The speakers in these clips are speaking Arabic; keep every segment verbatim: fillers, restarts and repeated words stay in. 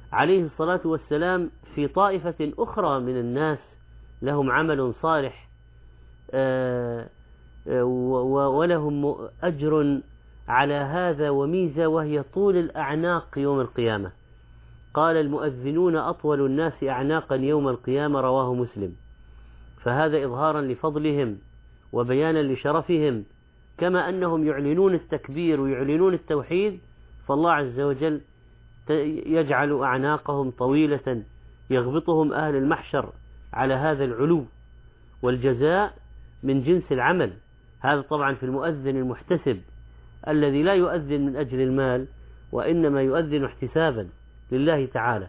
عليه الصلاة والسلام في طائفة أخرى من الناس لهم عمل صالح ولهم أجر على هذا وميزة، وهي طول الأعناق يوم القيامة. قال المؤذنون أطول الناس أعناقا يوم القيامة، رواه مسلم. فهذا إظهارا لفضلهم وبيانا لشرفهم، كما أنهم يعلنون التكبير ويعلنون التوحيد، فالله عز وجل يجعل أعناقهم طويلة يغبطهم أهل المحشر على هذا العلو، والجزاء من جنس العمل. هذا طبعا في المؤذن المحتسب الذي لا يؤذن من أجل المال، وإنما يؤذن احتسابا لله تعالى.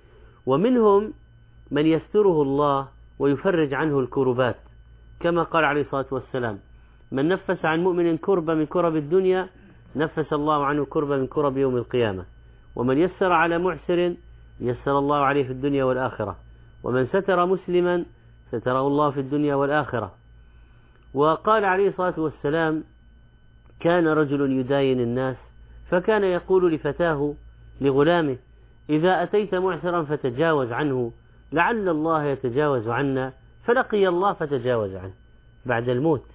ومنهم من يستره الله ويفرج عنه الكربات، كما قال عليه الصلاة والسلام: من نفس عن مؤمن كربة من كرب الدنيا نفس الله عنه كربة من كرب يوم القيامة، ومن يسر على معسر يسر الله عليه في الدنيا والآخرة، ومن ستر مسلما ستره الله في الدنيا والآخرة. وقال عليه الصلاة والسلام: كان رجل يداين الناس فكان يقول لفتاه لغلامه: إذا أتيت معسرا فتجاوز عنه لعل الله يتجاوز عنا، فلقي الله فتجاوز عنه بعد الموت.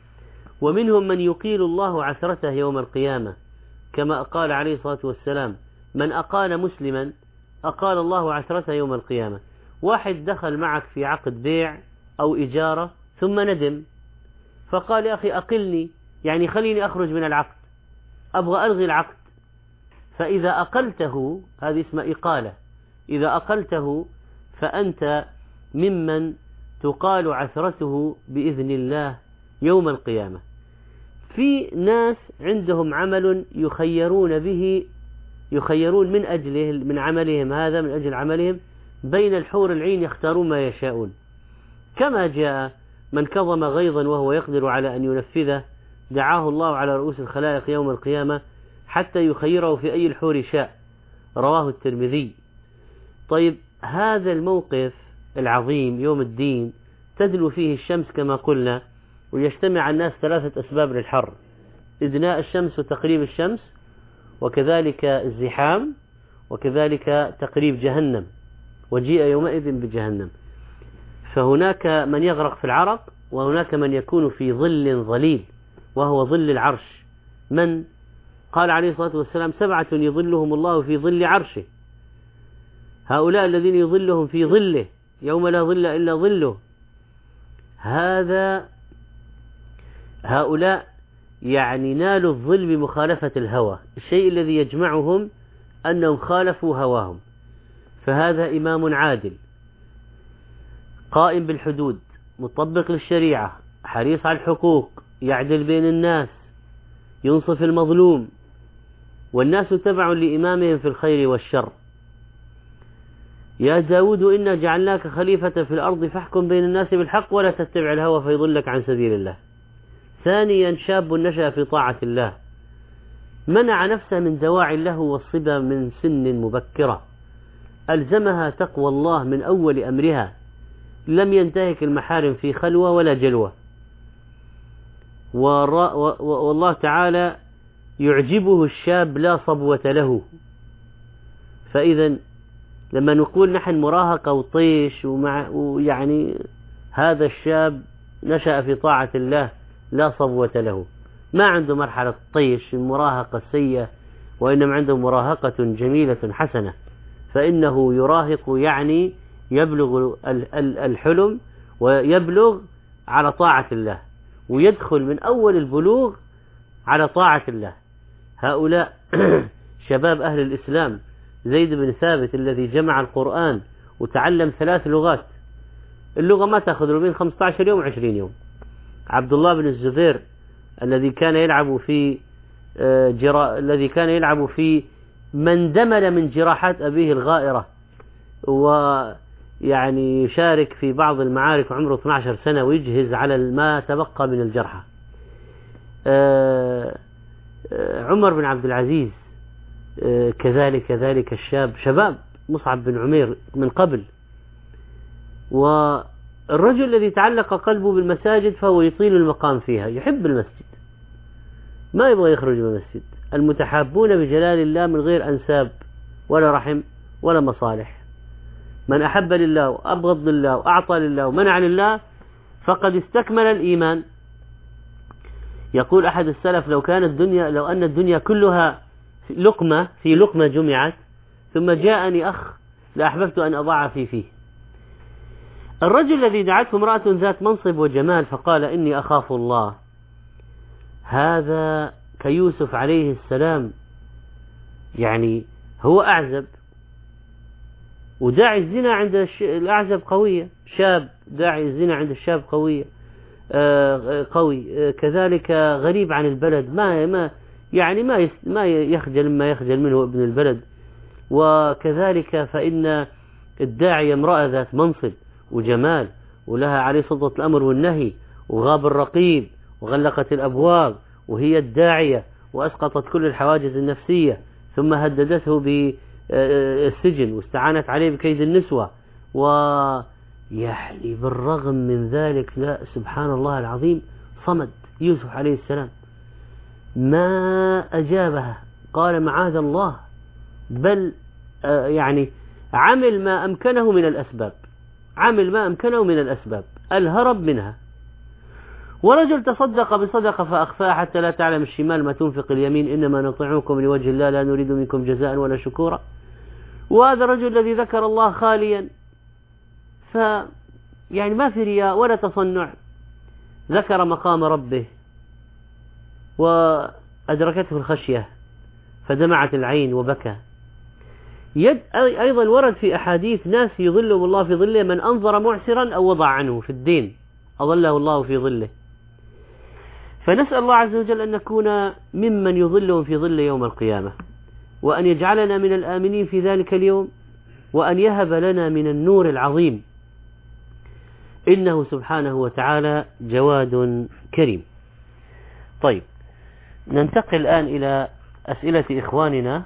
ومنهم من يقيل الله عثرته يوم القيامة، كما قال عليه الصلاة والسلام: من أقال مسلما أقال الله عثرته يوم القيامة. واحد دخل معك في عقد بيع أو إجارة ثم ندم، فقال: يا أخي أقلني، يعني خليني أخرج من العقد، أبغى ألغي العقد. فإذا أقلته، هذه اسمها إقالة، إذا أقلته فأنت ممن تقال عثرته بإذن الله يوم القيامة. في ناس عندهم عمل يخيرون به، يخيرون من أجله من عملهم هذا، من أجل عملهم بين الحور العين يختارون ما يشاءون، كما جاء من كظم غيظا وهو يقدر على أن ينفذه دعاه الله على رؤوس الخلائق يوم القيامة حتى يخيره في أي الحور شاء، رواه الترمذي. طيب، هذا الموقف العظيم يوم الدين تدلو فيه الشمس كما قلنا، ويجتمع الناس ثلاثة أسباب للحر: إدناء الشمس وتقريب الشمس، وكذلك الزحام، وكذلك تقريب جهنم، وجيء يومئذ بجهنم. فهناك من يغرق في العرق، وهناك من يكون في ظل ظليل وهو ظل العرش. من قال عليه الصلاة والسلام: سبعة يظلهم الله في ظل عرشه، هؤلاء الذين يظلهم في ظله يوم لا ظل إلا ظله. هذا هؤلاء يعني نالوا الظل بمخالفة الهوى، الشيء الذي يجمعهم أنهم خالفوا هواهم. فهذا إمام عادل قائم بالحدود، مطبق للشريعة، حريص على الحقوق، يعدل بين الناس، ينصف المظلوم، والناس تبع لإمامهم في الخير والشر. يا داود إنا جعلناك خليفة في الأرض فاحكم بين الناس بالحق ولا تتبع الهوى فيضلك عن سبيل الله. ثانيا، شاب نشأ في طاعة الله، منع نفسه من دواعي اللهو والصبا من سن مبكرة، ألزمها تقوى الله من أول أمرها، لم ينتهك المحارم في خلوة ولا جلوة. والله تعالى يعجبه الشاب لا صبوة له. فإذا لما نقول نحن مراهقة وطيش ومع ويعني هذا الشاب نشأ في طاعة الله لا صبوة له، ما عنده مرحلة طيش المراهقة السيئة، وإنما عنده مراهقة جميلة حسنة. فإنه يراهق يعني يبلغ الحلم ويبلغ على طاعة الله، ويدخل من أول البلوغ على طاعة الله. هؤلاء شباب أهل الإسلام، زيد بن ثابت الذي جمع القرآن وتعلم ثلاث لغات، اللغة ما تأخذ له بين خمسة عشر يوم وعشرين يوم. عبد الله بن الزبير الذي كان يلعب في جرا... الذي كان يلعب في من دمل من جراحات أبيه الغائرة، ويعني يشارك في بعض المعارك وعمره اثنتي عشرة سنة ويجهز على ما تبقى من الجرحى. عمر بن عبد العزيز كذلك كذلك الشاب شباب مصعب بن عمير من قبل. والرجل الذي تعلق قلبه بالمساجد فهو يطيل المقام فيها، يحب المسجد، ما يبغى يخرج من المسجد. المتحابون بجلال الله من غير أنساب ولا رحم ولا مصالح. من أحب لله وأبغض لله وأعطى لله ومنع لله فقد استكمل الإيمان. يقول أحد السلف لو كانت الدنيا لو أن الدنيا كلها لقمة في لقمة جمعت ثم جاءني أخ لأحببت أن أضع في فيه. الرجل الذي دعته امرأة ذات منصب وجمال فقال إني أخاف الله، هذا كيوسف عليه السلام، يعني هو أعزب وداعي الزنا عند الأعزب قوية، شاب داعي الزنا عند الشاب قوية قوي، كذلك غريب عن البلد، ما ما يعني ما ما يخجل ما يخجل منه ابن البلد. وكذلك فإن الداعية امرأة ذات منصب وجمال ولها عليه سلطة الأمر والنهي، وغاب الرقيب وغلقت الأبواب وهي الداعية وأسقطت كل الحواجز النفسية، ثم هددته بالسجن واستعانت عليه بكيد النسوة. ويحلي بالرغم من ذلك لا سبحان الله العظيم صمد يوسف عليه السلام، ما أجابها، قال معاذ الله، بل يعني عمل ما أمكنه من الأسباب، عمل ما أمكنه من الأسباب الهرب منها. ورجل تصدق بصدقة فأخفاها حتى لا تعلم الشمال ما تنفق اليمين إنما نطعمكم لوجه الله لا نريد منكم جزاء ولا شكورا. وهذا الرجل الذي ذكر الله خاليا، ف يعني ما في رياء ولا تصنع، ذكر مقام ربه وأدركته الخشية فدمعت العين وبكى. يد أيضا ورد في أحاديث ناس يظلهم الله في ظله من أنظر معسرا أو وضع عنه في الدين أظله الله في ظله. فنسأل الله عز وجل أن نكون ممن يظلهم في ظل يوم القيامة، وأن يجعلنا من الآمنين في ذلك اليوم، وأن يهب لنا من النور العظيم، إنه سبحانه وتعالى جواد كريم. طيب ننتقل الآن إلى أسئلة إخواننا.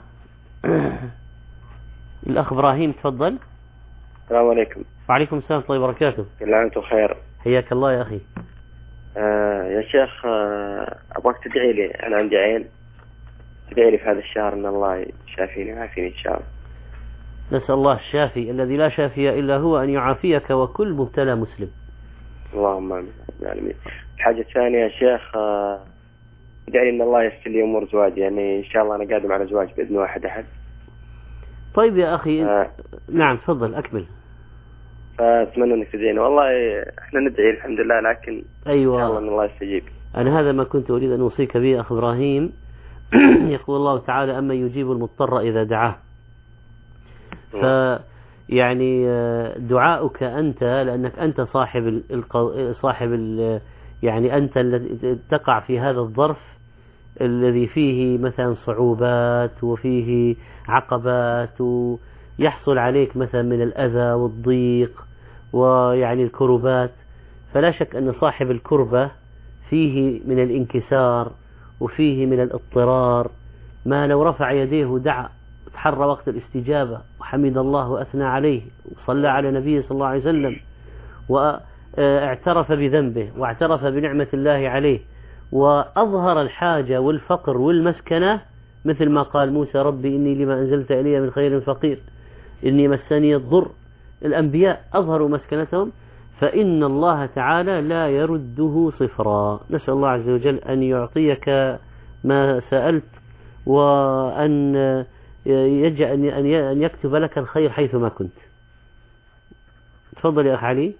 الأخ إبراهيم تفضل. السلام عليكم. وعليكم السلام ورحمة الله وبركاته. كل عام وانتم خير. حياك الله يا أخي. آه يا شيخ، آه أبغاك تدعي لي، أنا عندي عين، تدعي لي في هذا الشهر أن الله يشافيني ويعافيني إن شاء الله. نسأل الله الشافي الذي لا شافي إلا هو أن يعافيك وكل مبتلى مسلم. اللهم آمين رب العالمين. الحاجة الثانية يا شيخ، آه ادعي لي أن الله ييسر لي أمور زواجي، يعني إن شاء الله أنا قادم على زواج بإذن واحد أحد. طيب يا أخي. آه نعم تفضل أكمل. فأتمنى أنك تدعينا، والله إحنا ندعي الحمد لله، لكن أيوة. إن شاء الله أن الله يستجيب. أنا هذا ما كنت أريد أن أوصيك به أخ إبراهيم. يقول الله تعالى أما يجيب المضطر إذا دعاه. ف يعني دعاؤك أنت، لأنك أنت صاحب ال صاحب ال يعني أنت الذي تقع في هذا الظرف الذي فيه مثلا صعوبات وفيه عقبات ويحصل عليك مثلا من الأذى والضيق ويعني الكربات، فلا شك أن صاحب الكربة فيه من الانكسار وفيه من الاضطرار ما لو رفع يديه ودعا تحرى وقت الاستجابة وحمد الله وأثنى عليه وصلى على نبيه صلى الله عليه وسلم واعترف بذنبه واعترف بنعمة الله عليه وأظهر الحاجة والفقر والمسكنة، مثل ما قال موسى ربي إني لما أنزلت إلي من خير فقير إني مسني الضر. الأنبياء أظهروا مسكنتهم، فإن الله تعالى لا يرده صفرا. نسأل الله عز وجل أن يعطيك ما سألت، وأن يجعل أن يكتب لك الخير حيثما كنت. تفضل يا أخ علي.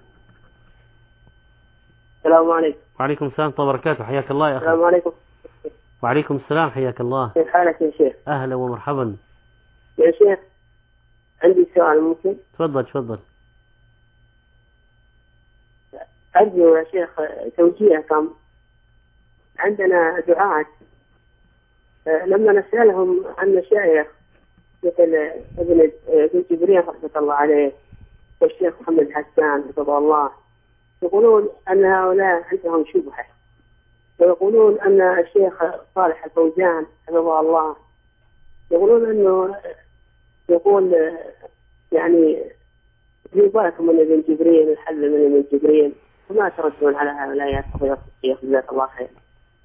السلام عليكم. وعليكم السلام ورحمة الله وبركاته. حياك الله يا أخي. السلام عليكم. وعليكم السلام. حياك الله. كيف حالك يا شيخ؟ أهلا ومرحبا يا شيخ، عندي سؤال ممكن؟ تفضل تفضل. أرجو يا شيخ توجيهكم. عندنا دعاة لما نسألهم عن مشايخ مثل ابن ابن جبرين رحمة الله عليه والشيخ محمد حسان حفظه الله، يقولون أن هؤلاء عندهم شبهة، ويقولون أن الشيخ صالح الفوزان حفظه الله يقولون أنه يقول يعني جيباتهم من ابن جبرين الحل من ابن جبرين، وما تردون على هؤلاء يا فضيلة الشيخ جزاك الله خير.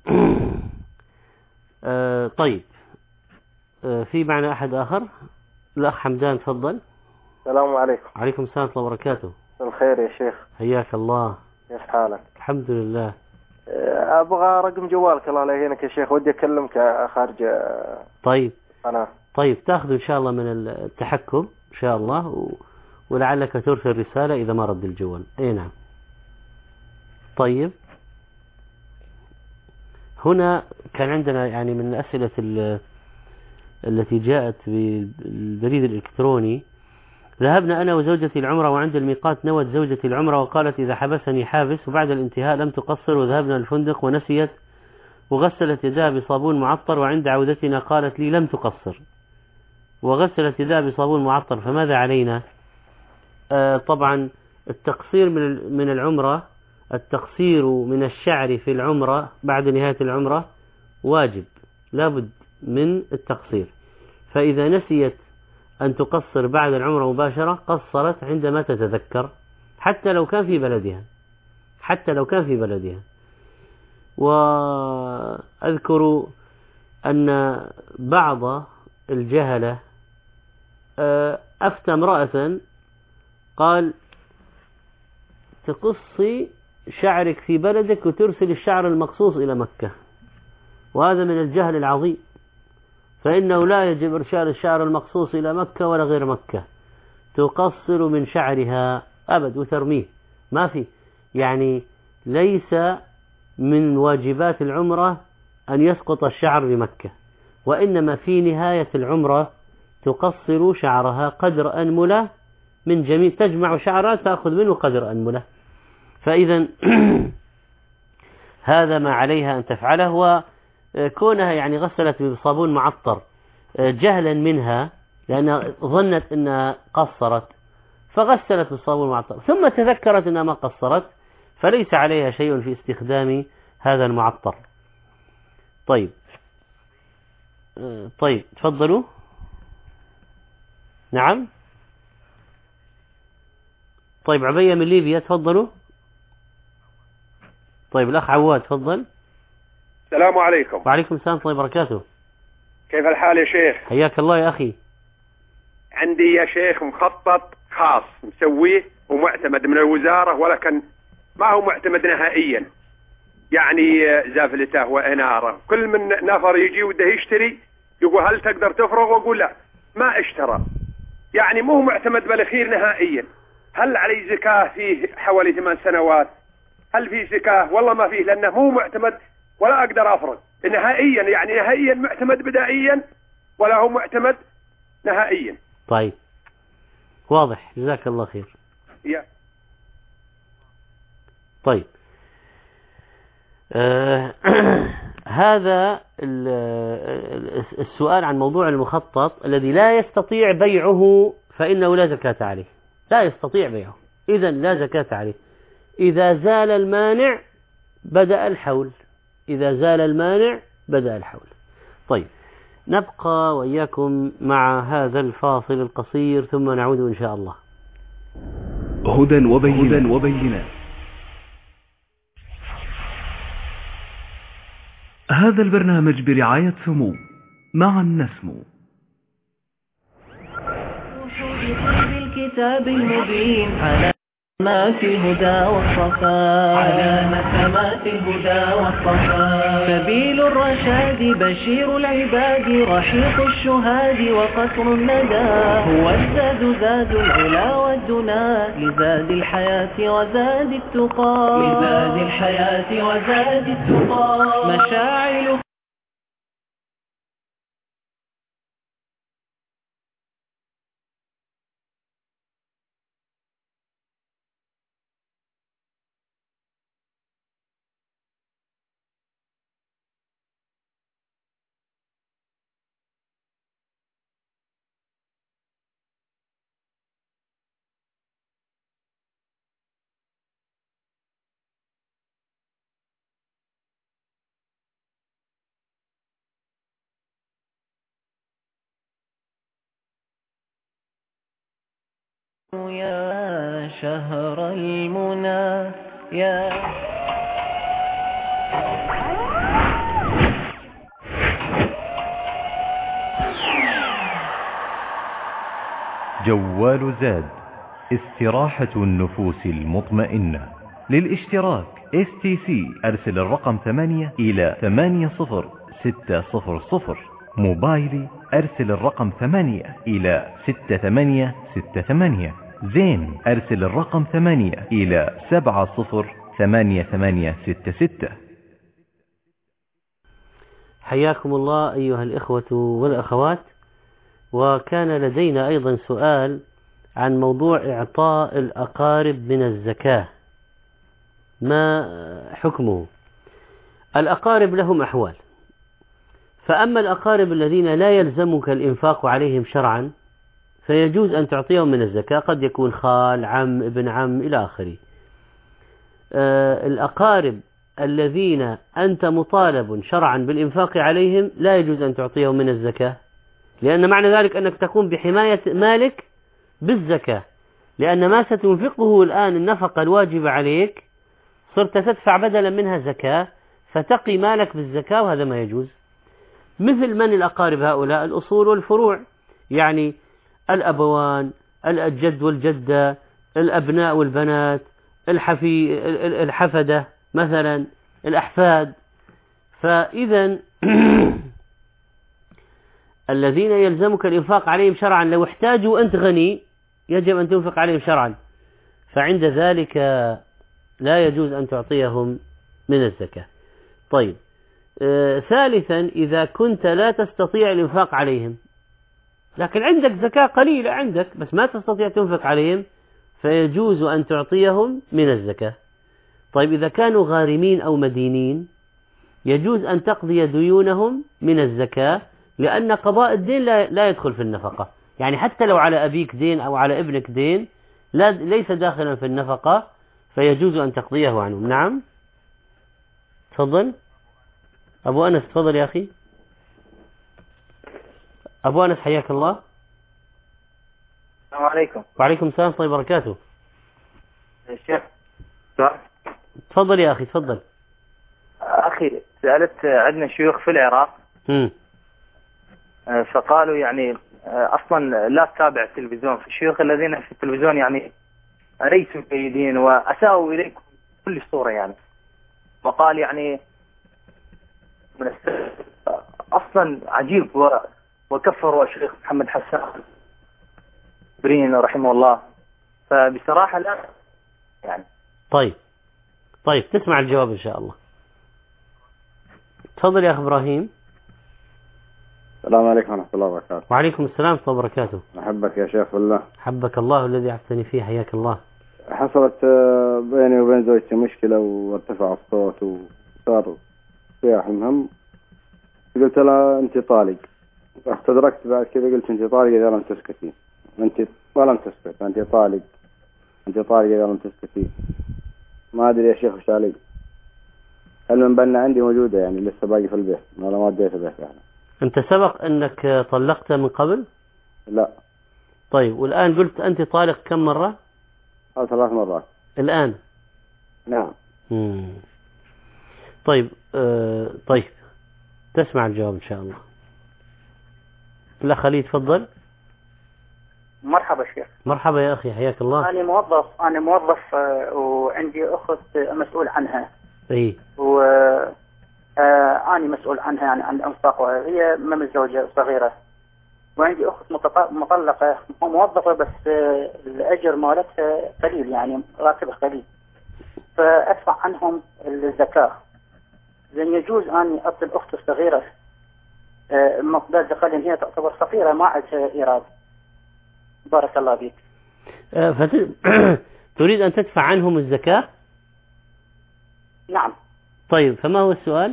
آه طيب، آه في معنى أحد آخر؟ الأخ حمدان تفضل. السلام عليكم. عليكم السلام ورحمة الله وبركاته. الخير يا شيخ. حياك الله. كيف حالك؟ الحمد لله. أبغى رقم جوالك الله لا يهينك يا شيخ، ودي أكلمك خارج. طيب أنا طيب تأخذ إن شاء الله من التحكم إن شاء الله و... ولعلك ترسل رسالة إذا ما رد الجوال. أي نعم. طيب هنا كان عندنا يعني من الأسئلة التي جاءت بالبريد الإلكتروني: ذهبنا أنا وزوجتي العمرة وعند الميقات نوت زوجتي العمرة وقالت إذا حبسني حابس، وبعد الانتهاء لم تقصر وذهبنا الفندق ونسيت وغسلت يدها بصابون معطر، وعند عودتنا قالت لي لم تقصر وغسلت يدها بصابون معطر، فماذا علينا؟ آه طبعا التقصير من من العمرة، التقصير من الشعر في العمرة بعد نهاية العمرة واجب، لابد من التقصير. فإذا نسيت أن تقصر بعد العمرة مباشرة قصرت عندما تتذكر، حتى لو كان في بلدها حتى لو كان في بلدها. وأذكر أن بعض الجهلة أفتى امرأة قال تقصي شعرك في بلدك وترسل الشعر المقصوص إلى مكة، وهذا من الجهل العظيم، فإنه لا يجب إرسال الشعر المقصوص إلى مكة ولا غير مكة، تقصر من شعرها أبد وترميه، ما في يعني ليس من واجبات العمرة أن يسقط الشعر بمكة، وإنما في نهاية العمرة تقصر شعرها قدر أنملة من جميع، تجمع شعرها تأخذ منه قدر أنملة. فإذا هذا ما عليها أن تفعله. وكونها يعني غسلت بصابون معطر جهلا منها لأنها ظنت أنها قصرت فغسلت بالصابون المعطر ثم تذكرت أنها ما قصرت، فليس عليها شيء في استخدام هذا المعطر. طيب طيب تفضلوا. نعم. طيب عبية من ليبيا تفضلوا. طيب الأخ عواد تفضل. السلام عليكم. وعليكم السلام ورحمة الله وبركاته. كيف الحال يا شيخ؟ حياك الله يا أخي. عندي يا شيخ مخطط خاص مسويه ومعتمد من الوزارة، ولكن ما هو معتمد نهائيا، يعني زافلته وإنارة. كل من نفر يجي وده يشتري يقول هل تقدر تفرغ، وأقول لا ما اشترى، يعني مو معتمد بالأخير نهائيا. هل علي زكاة فيه حوالي ثمان سنوات؟ هل فيه زكاة؟ والله ما فيه، لأنه مو معتمد ولا أقدر أفرغ نهائيا، يعني نهائيا معتمد بدائيا ولا هو معتمد نهائيا. طيب واضح، جزاك الله خير. يا. طيب آه هذا السؤال عن موضوع المخطط الذي لا يستطيع بيعه فإنه لا زكاة عليه، لا يستطيع بيعه، إذن لا زكاة عليه. إذا زال المانع بدأ الحول، إذا زال المانع بدأ الحول. طيب نبقى وإياكم مع هذا الفاصل القصير ثم نعود إن شاء الله. هدى وبينات وبينات. هذا البرنامج برعاية سمو، معا نسمو. بالكتاب المبين على نسمات الهدى والصفاء، على نسمات الهدى والصفاء. سبيل الرشاد بشير العباد، رحيق الشهاد وقصر الندى. هو الزاد زاد العلا والدنا، لزاد الحياة وزاد التقى، لزاد الحياة وزاد التقى. مشاعل يا شهر المنى يا جوال زاد، استراحة النفوس المطمئنة. للاشتراك إس تي سي أرسل الرقم ثمانية إلى ثمانية صفر ستة صفر صفر. موبايلي أرسل الرقم ثمانية إلى ستة ثمانية ستة ثمانية. زين أرسل الرقم ثمانية إلى سبعة صفر ثمانية ثمانية ستة ستة. حياكم الله أيها الإخوة والأخوات. وكان لدينا أيضا سؤال عن موضوع إعطاء الأقارب من الزكاة، ما حكمه؟ الأقارب لهم أحوال، فأما الأقارب الذين لا يلزمك الإنفاق عليهم شرعا فيجوز أن تعطيهم من الزكاة، قد يكون خال، عم، ابن عم إلى آخره. آه الأقارب الذين أنت مطالب شرعا بالإنفاق عليهم لا يجوز أن تعطيهم من الزكاة، لأن معنى ذلك أنك تقوم بحماية مالك بالزكاة، لأن ما ستنفقه الآن النفقة الواجبة عليك صرت تدفع بدلا منها زكاة، فتقي مالك بالزكاة، وهذا ما يجوز. مثل من الأقارب هؤلاء؟ الأصول والفروع، يعني الأبوان، الجد والجدة، الأبناء والبنات، الحفي الحفدة مثلا، الأحفاد. فإذا الذين يلزمك الإنفاق عليهم شرعا لو احتاجوا أنت غني يجب أن تنفق عليهم شرعا، فعند ذلك لا يجوز أن تعطيهم من الزكاة. طيب آه ثالثا، إذا كنت لا تستطيع الإنفاق عليهم لكن عندك زكاة قليلة عندك بس ما تستطيع تنفق عليهم، فيجوز أن تعطيهم من الزكاة. طيب إذا كانوا غارمين أو مدينين يجوز أن تقضي ديونهم من الزكاة، لأن قضاء الدين لا, لا يدخل في النفقة، يعني حتى لو على أبيك دين أو على ابنك دين لا ليس داخلا في النفقة، فيجوز أن تقضيه عنهم. نعم تفضل أبو أنس، تفضل يا أخي أبو أنس، حياك الله. السلام عليكم. وعليكم السلام ورحمة الله وبركاته. الشيخ سؤال. تفضل يا أخي تفضل. أخي سألت عندنا شيوخ في العراق م. فقالوا يعني أصلا لا تتابع التلفزيون، في الشيوخ الذين في التلفزيون يعني ليسوا جيدين وأساءوا إليكم كل صورة يعني، وقال يعني من أصلا عجيب و... وكفروا الشيخ محمد حسان برين رحمه الله، فبصراحة لا يعني. طيب طيب تسمع الجواب إن شاء الله. تفضل يا أخي إبراهيم. السلام عليكم ورحمة الله وبركاته. وعليكم السلام ورحمة الله وبركاته. أحبك يا شيخ بالله. حبك الله الذي أحسني فيه، حياك الله. حصلت بيني وبين زوجتي مشكلة وارتفع الصوت وصار صياح، المهم قلت لها أنت طالق، استدركت بعد كذا قلت أنت طالق إذا لم تسكتي، أنت ولم تسكت، أنت طالق أنت طالق إذا لم تسكتي. ما أدري يا شيخ وش علي. المنبنة عندي موجودة يعني لسه باقي في البيت، ما ما وديته بيت يعني. أنت سبق أنك طلقت من قبل؟ لا. طيب والآن قلت أنت طالق كم مرة؟ أو ثلاث مرات الآن. نعم. مم. طيب آه طيب تسمع الجواب إن شاء الله. الأخ خليل تفضل. مرحبا شيخ. مرحبا يا أخي حياك الله. أنا موظف أنا موظف وعندي أخت مسؤول عنها. إيه. و أنا مسؤول عنها يعني عن الأنفاق، وهي ما متزوجة صغيرة، وعندي أخت مطلقة موظفة بس الأجر مالتها قليل يعني راتبها قليل، فأدفع عنهم الزكاة. لأن يجوز أن أعطي الأخت الصغيرة مقدار زكاة لأن هي تعتبر صغيرة ما عندها إيراد. بارك الله بك. فت... تريد أن تدفع عنهم الزكاة؟ نعم. طيب فما هو السؤال؟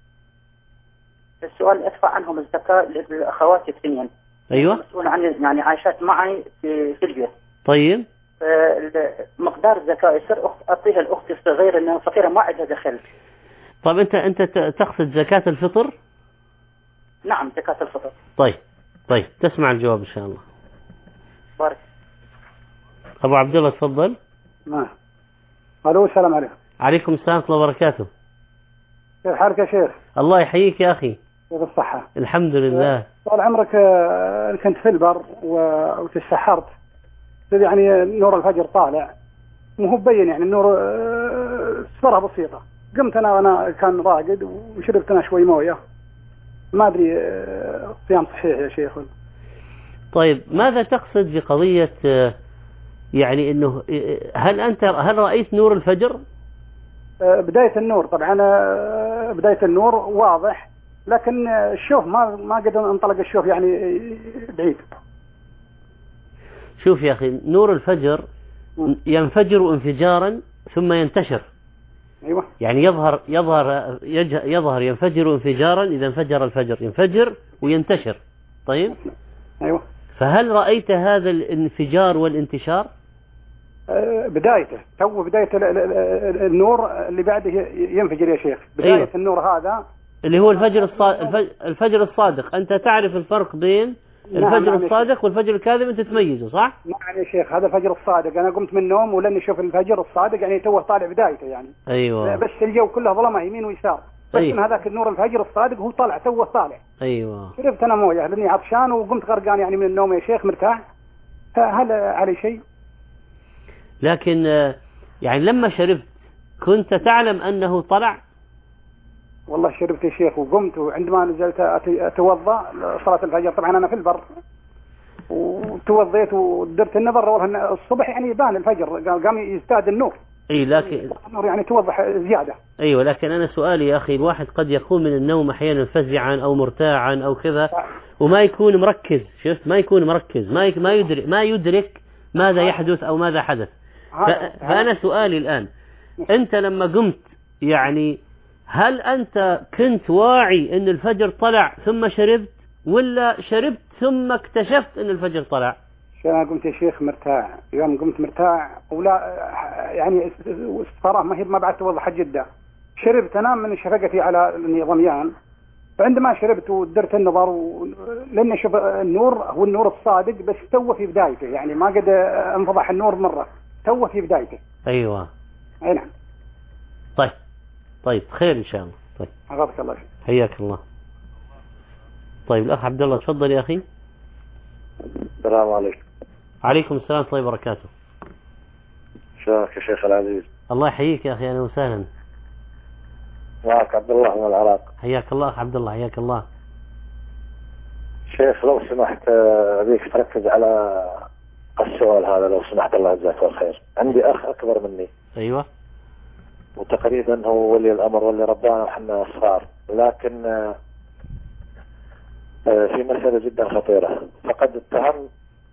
السؤال أدفع عنهم الزكاة للأخوات الاثنين. أيوة. مسؤول عن يعني عايشات معي في, في البيت. طيب. مقدار الزكاة يصير أخت أعطيها الأخت الصغيرة لأنها صغيرة ما عندها دخل. طيب أنت أنت تقصد زكاة الفطر؟ نعم زكاة الفطر. طيب طيب تسمع الجواب إن شاء الله. بارك. أبو عبد الله تفضل. نعم. ألو السلام عليكم. عليكم السلام ورحمة الله وبركاته. كيف حالك يا شيخ؟ الله يحييك يا أخي. بالصحة الحمد لله. طال عمرك آه، كنت في البر و- وتسحرت يعني نور الفجر طالع مو هو مبين يعني النور آه، صورة بسيطة. قمت أنا وأنا كان راقد وشربت أنا شوي موية. ما أدري آه، صيام صحيح يا شيخ. طيب ماذا تقصد بقضية آه، يعني انه آه، هل انت هل رأيت نور الفجر؟ آه، بداية النور طبعا آه، بداية النور واضح لكن آه، الشوف ما ما قدر انطلق الشوف يعني آه، بعيد. شوف يا أخي نور الفجر ينفجر انفجارا ثم ينتشر. أيوة. يعني يظهر يظهر يجه- يظهر ينفجر انفجارا إذا انفجر الفجر ينفجر وينتشر. طيب. أيوة. فهل رأيت هذا الانفجار والانتشار؟ آه، بدايته تو بداية ال- ال- ال- النور اللي بعده ينفجر يا شيخ. بداية أيوة. النور هذا اللي هو الفجر الصادق. الفجر الصادق أنت تعرف الفرق بين نعم الفجر نعم الصادق والفجر الكاذب، أنت تميزه صح؟ نعم يا شيخ. هذا الفجر الصادق أنا قمت من النوم ولن أشوف الفجر الصادق يعني توه طالع بدايته يعني. أيوة. بس الجو كله ظلمة يمين ويسار. بس أيوة. من هذاك النور الفجر الصادق هو طالع توه طالع. أيوة. شربت أنا موية لأني عطشان وقمت غرقان يعني من النوم يا شيخ مرتاح. هل علي شيء؟ لكن آه، يعني لما شربت كنت تعلم أنه طلع؟ والله شربت يا شيخ وقمت وعندما نزلت أت- أتوضأ صلاة الفجر طبعا أنا في البر وتوضيت ودرت النظر والله الصبح يعني يبان الفجر قام يزداد النور. أي لكن النور يعني توضح زيادة. أيوة لكن أنا سؤالي يا أخي الواحد قد يكون من النوم أحيانا فزعا أو مرتاعا أو كذا وما يكون مركز. شفت ما يكون مركز ما يك ما يدرك ما يدرك ماذا يحدث أو ماذا حدث. ف- فأنا سؤالي الآن أنت لما قمت يعني هل أنت كنت واعي أن الفجر طلع ثم شربت ولا شربت ثم اكتشفت أن الفجر طلع؟ أنا قمت يا شيخ مرتاح. يوم قمت مرتاح ولا يعني الصراحة ما هي ما بعد توضحت جدا. شربت أنا من شفقتي على النظاميان. فعندما شربت ودرت النظر و... لأن شوف النور هو النور الصادق بس توه في بدايته يعني ما قد انفضح النور مرة توه في بدايته. أيوة. أي نعم. طيب طيب خير إن شاء الله. طيب حفظك الله. حياك الله. طيب الأخ عبد الله تفضل يا أخي. السلام عليكم. عليكم السلام ورحمة الله وبركاته. شلونك يا شيخ العزيز؟ الله يحييك يا أخي أهلا وسهلا. معك عبد الله من العراق. حياك الله أخ عبد الله حياك الله. شيخ لو سمحت أبيك تركز على السؤال هذا لو سمحت الله يجزاك الخير. عندي أخ أكبر مني. أيوة. وتقريبا هو ولي الأمر واللي ربانا وحنا صغار لكن في مسألة جدا خطيرة. فقد اتهم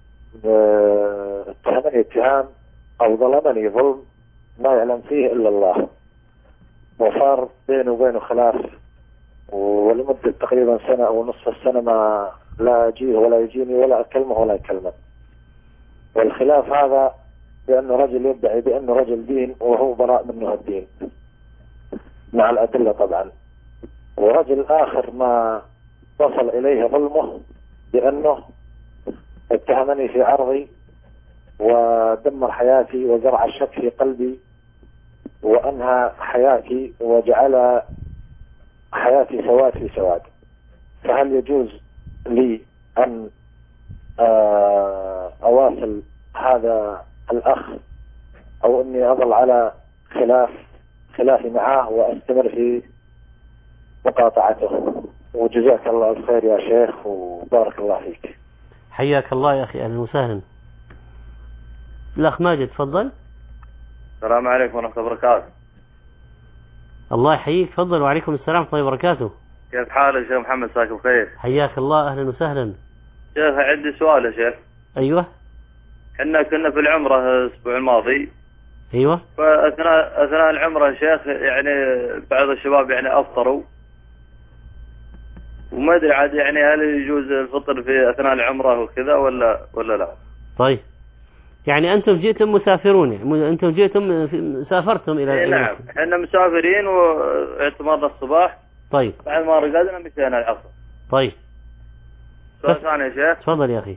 اتهمني اتهام أو ظلمني ظلم ما يعلم فيه إلا الله وصار بينه وبينه خلاف ولمدة تقريبا سنة أو نصف السنة ما لا أجيه ولا يجيني ولا أكلمه ولا يكلمه. والخلاف هذا بأنه رجل يدعي بأنه رجل دين وهو براء منه الدين مع الأدلة طبعا. ورجل آخر ما وصل إليه ظلمه بأنه اتهمني في عرضي ودمر حياتي وزرع الشك في قلبي وأنهى حياتي وجعل حياتي سواد في سواد. فهل يجوز لي أن أواصل هذا الأخ أو أني أظل على خلاف خلافي معه وأستمر في مقاطعته؟ وجزاك الله الخير يا شيخ وبارك الله فيك. حياك الله يا أخي أهلا وسهلا. الأخ ماجد تفضل. السلام عليكم ورحمة الله وبركاته. الله يحييك تفضل. وعليكم السلام ورحمة الله وبركاته. كيف حالك شيخ محمد ساك بخير؟ حياك الله أهلا وسهلا. شيخ عندي سؤال يا شيخ. أيوة. احنا كنا في العمرة الأسبوع الماضي. أيوة. فأثناء أثناء العمرة يا شيخ يعني بعض الشباب يعني أفطروا وما أدري عاد يعني هل يجوز الفطر في أثناء العمرة وكذا ولا ولا لا؟ طيب يعني أنتم جئتم مسافرون يعني أنتم جئتم سافرتم إلى إيه نعم احنا مسافرين واعتمرنا الصباح. طيب بعد ما رقدنا مشينا العصر. طيب سؤال ثاني يا شيخ. تفضل يا أخي.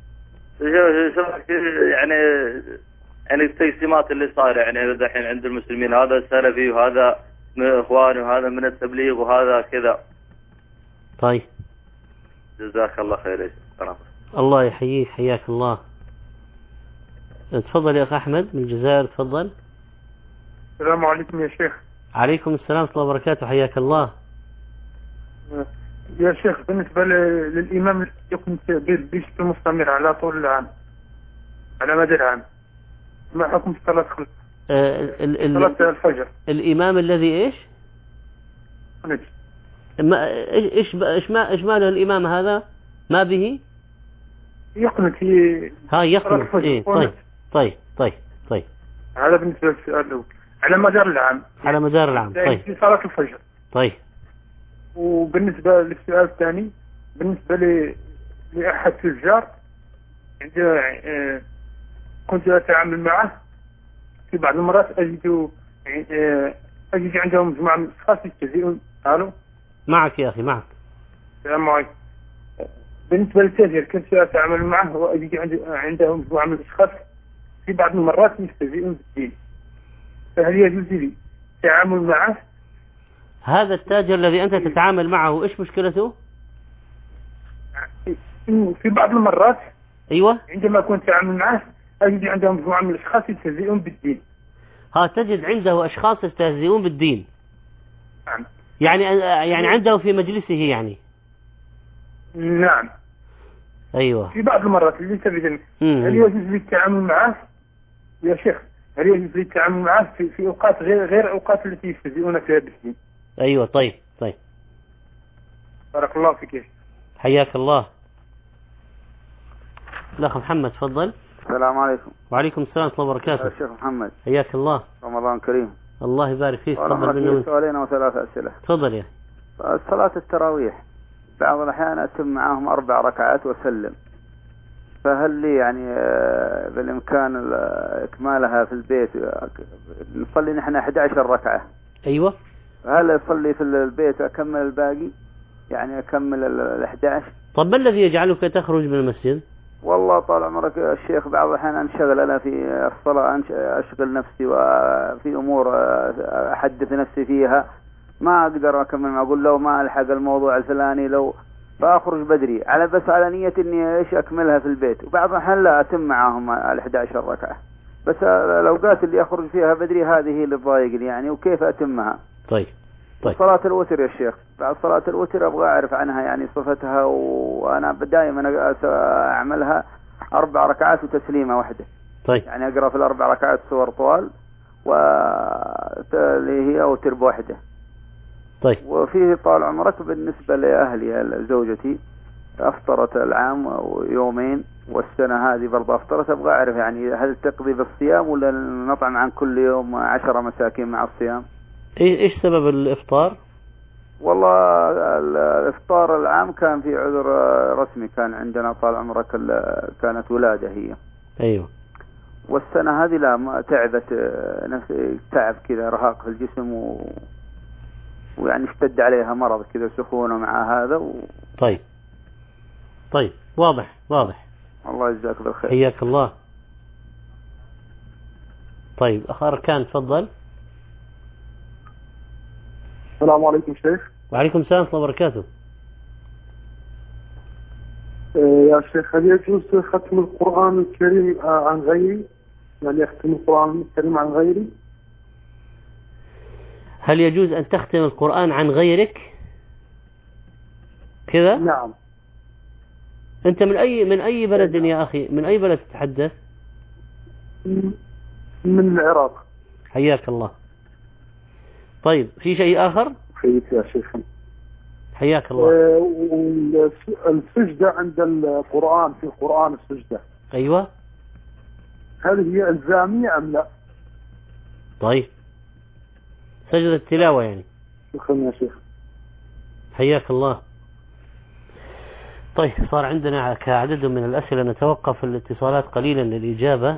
يعني يعني التقسيمات اللي صار يعني الحين عند المسلمين هذا سلفي وهذا من إخواني وهذا من التبليغ وهذا كذا. طيب جزاك الله خير يا شيخ. الله يحييك، حياك الله. تفضل يا أخ أحمد من الجزائر، تفضل. السلام عليكم يا شيخ. عليكم السلام ورحمة الله وبركاته، حياك الله. يا شيخ بالنسبة للإمام يكون بشكل مستمر على طول العام على مدى العام، ما حكم صلاة خلف صلاة الفجر؟ الإمام الذي إيش؟ ما إيش إيش ما إيش ماله الإمام هذا؟ ما به؟ يقنط في ها يقنط. إيه طيب طيب طيب طيب. هذا بالنسبة للسؤال الأول على مدار العام. على مدار العام. طيب. في صلاة الفجر. طيب. وبالنسبة للسؤال الثاني بالنسبة ل لأحد التجار عند كنت أتعامل معه في بعض المرات أجد أجد عندهم مجموعة من الأشخاص يستهزئون. ألو معك يا أخي معك. السلام عليكم. بالنسبة للتاجر كنت أتعامل معه وأجد عندهم مجموعة من الأشخاص في بعض المرات يستهزئون بالدين، فهل يجوز لي التعامل معه؟ هذا التاجر الذي أنت تتعامل معه إيش مشكلته؟ في بعض المرات أيوة عندما كنت أتعامل معه أجد عندهم مجموعة من الأشخاص يستهزئون بالدين. ها تجد عنده أشخاص يستهزئون بالدين. نعم. يعني يعني عنده في مجلسه يعني. نعم. أيوة. في بعض المرات اللي تبدأ هل يجوز لي التعامل معه يا شيخ؟ هل يجوز لي التعامل معه في في أوقات غير غير أوقات التي يستهزئون فيها بالدين؟ أيوة. طيب طيب. بارك الله فيك. حياك الله. الأخ محمد تفضل. السلام عليكم. وعليكم السلام ورحمة الله وبركاته. الشيخ محمد. حياك الله. رمضان كريم. الله يبارك فيك. تفضل منه. سؤالين وثلاث أسئلة. تفضل يا. صلاة التراويح بعض الأحيان أتم معهم أربع ركعات وسلم، فهل لي يعني بالإمكان إكمالها في البيت؟ نصلي نحن أحد عشر ركعة. أيوة. هل أصلي في البيت أكمل الباقي؟ يعني أكمل الأحد عشر؟ طب ما الذي يجعلك تخرج من المسجد؟ والله طال عمرك الشيخ بعض الأحيان أنشغل أنا في الصلاة، أشغل نفسي وفي أمور أحدث نفسي فيها، ما أقدر أكمل. ما أقول لو ما ألحق الموضوع الفلاني لو فأخرج بدري على بس على نية إني إيش أكملها في البيت، وبعض الأحيان لا أتم معهم الأحد عشر ركعة، بس الأوقات اللي أخرج فيها بدري هذه اللي تضايقني يعني، وكيف أتمها؟ طيب طيب. صلاة الوتر يا شيخ، بعد صلاة الوتر أبغى أعرف عنها يعني صفتها، وأنا دائما أعملها أربع ركعات وتسليمة واحدة. طيب. يعني أقرأ في الأربع ركعات سور طوال واللي هي أوتر بواحدة. طيب. وفيه طال عمرك بالنسبة لأهلي زوجتي أفطرت العام ويومين والسنة هذه برضه أفطرت، أبغى أعرف يعني هل تقضي بالصيام ولا نطعم عن كل يوم عشرة مساكين مع الصيام؟ إيش سبب الإفطار؟ والله الإفطار العام كان في عذر رسمي، كان عندنا طال عمرك كانت ولادة هي. أيوه. والسنة هذه لا ما تعبت نفس تعب كذا رهاق في الجسم و... ويعني اشتد عليها مرض كذا سخونة مع هذا و... طيب طيب واضح واضح. الله يجزاك بالخير. حياك الله. طيب أخ أركان تفضل. السلام عليكم شيخ. وعليكم السلام ورحمة الله وبركاته. يا شيخ هل يجوز ختم القرآن الكريم عن غيري؟ يعني أختم القرآن الكريم عن غيري؟ هل يجوز أن تختم القرآن عن غيرك كذا؟ نعم. أنت من أي من أي بلد يا أخي؟ من أي بلد تتحدث؟ من العراق. حياك الله. طيب في شيء آخر؟ حياك يا شيخ. حياك الله. السجدة عند القرآن في القرآن السجدة. أيوة. هل هي إلزامية أم لا؟ طيب. سجدة التلاوة يعني. شكرا يا شيخ. حياك الله. طيب صار عندنا كعدد من الأسئلة، نتوقف الاتصالات قليلا للإجابة.